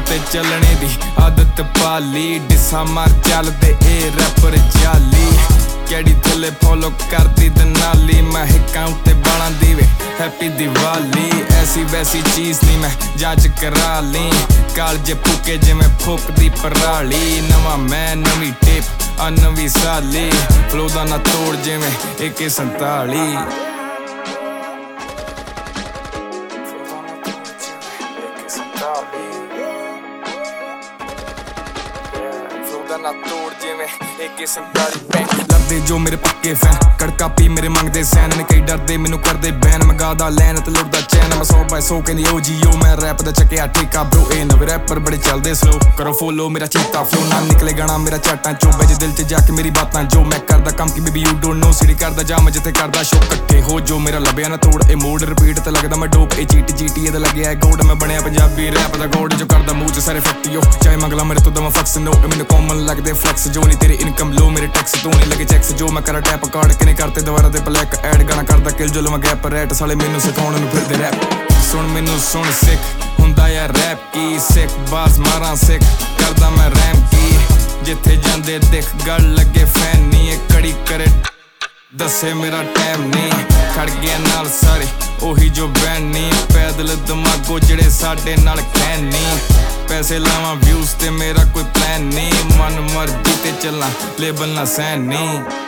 ते चलने दी आदत पाली डिसा मार चलदे ए रैपर जाली कैडी थले फॉलो करती दनाली मैं हिकां उत्ते बालां दी वे हैप्पी दिवाली ऐसी वैसी चीज नहीं मैं जांच करा ली कालजे फूके जिवें फूकदी पराली नवा मैं नवी टेप आ नवी साली फ्लो दा ना तोड़ जिवें AK-47 ना तोड़ जिवें AK-47 लभदे जो मेरे पक्के फैन कड़का पी मेरे मंगदे सैन ने कई डरदे मैनू करदे बैन मैं गादा लैन ते लुटदा चैन मैं 100/100 कहंदी OGO मैं रैप दा चक्किया ठेका ब्रो ए नवे रैपर बड़े चलदे स्लो करो फॉलो मेरा चीता फ्लो ना निकले गाना मेरा चाटां चो बज दिल च जाके मेरी बातां जो मैं करदा काम की baby you don't know CD करदा जाम जिथे करदा शो इकट्ठे हो जो मेरा लभया ना तोड़ ए मोड रिपीट ते लगदा मैं डोप ए चीटी ए दा लगया है गोड मैं बनया पंजाबी रैप दा गोड जो करदा मूंह च सारे फैक्ट यो चाहे मंगला मेरे तो दमा फक्स नो मैनू कॉमन लगदे फ्लैक्स जो नहीं तेरी इनकम लो मेरे टैक्स तो नहीं लगे चेक्स जो मैं करा टैप कार्ड के नहीं करते दोबारा ते ब्लैक ऐड गाना करदा किल जो मैं गैप रैट साले मैनू सिखाउण नू फिरदे रैप सुन मैनू सुन सिख हुंदा यार रैप की सिख बाज मारा सिख करदा मैं रैम की जिथे जांदे दिख गल लगे फैन नहीं ए कड़ी करे दसे मेरा टाइम नहीं खड़ गया नाल सारे ओही जो बैन नहीं पैदल दिमागो जेड़े साडे नाल कहन नहीं पैसे लावां व्यूज ते मेरा कोई प्लान नहीं मन मर्जी ते चलना लेबल ना सहन नहीं